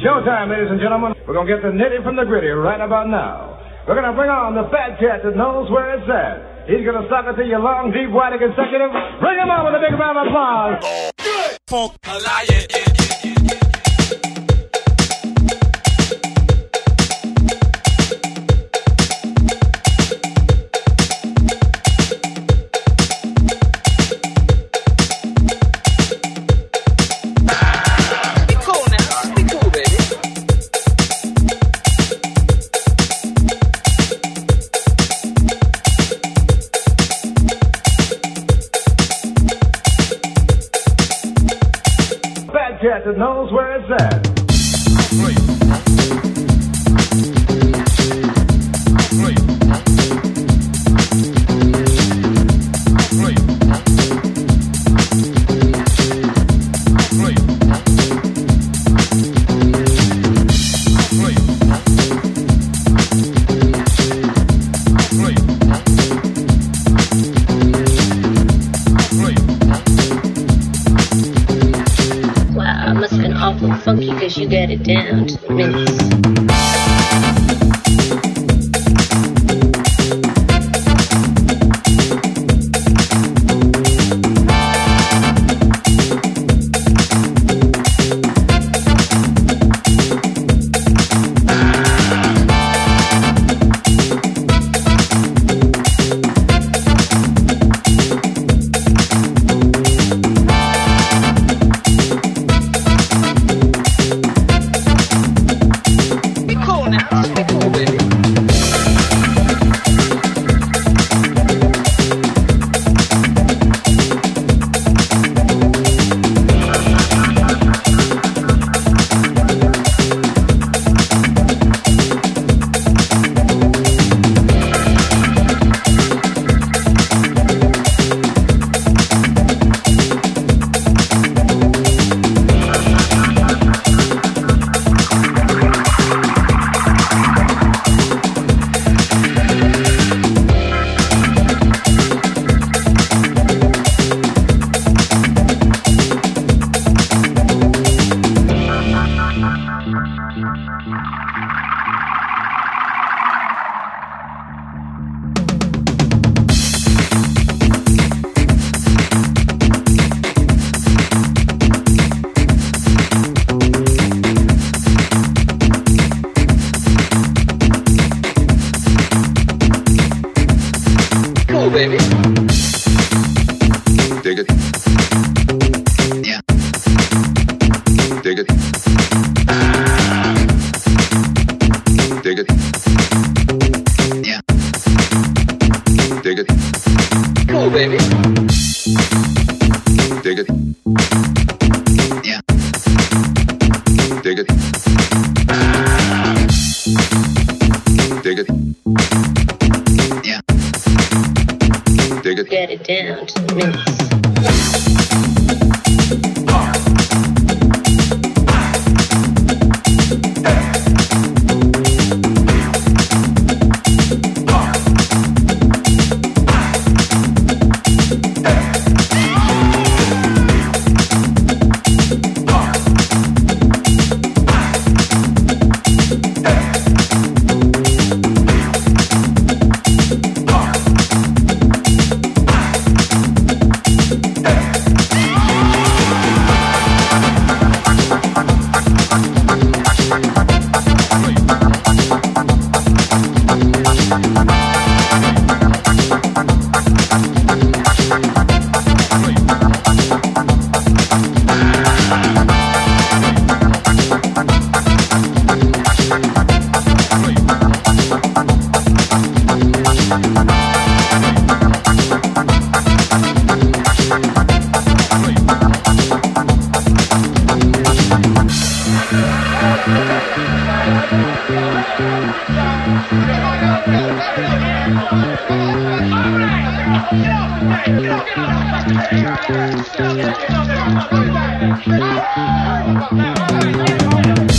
Showtime, ladies and gentlemen. We're going to get the nitty from the gritty right about now. We're going to bring on the fat cat that knows where it's at. He's going to suck it to your long, deep, wide, and consecutive. Bring him on with a big round of applause. Good. Funk. Cat that knows where it's at. Funky because you got it down to the minutes. Baby. Dig it. Yeah. Dig it. Dig it. Yeah. Dig it. Cool, baby. Dig it. Yeah. Dig it. Dig it. Yeah. Dig it. Get it down to the minutes. All right.